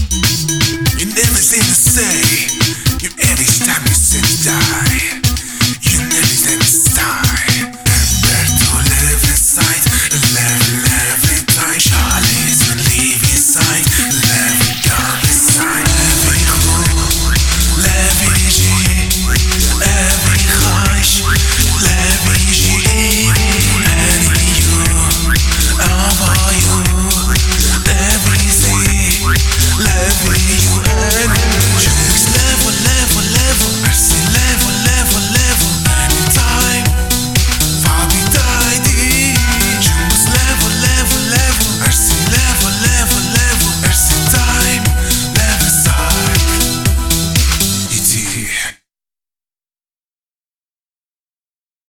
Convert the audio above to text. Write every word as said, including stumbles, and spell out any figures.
You never seem to say you every time you sit down.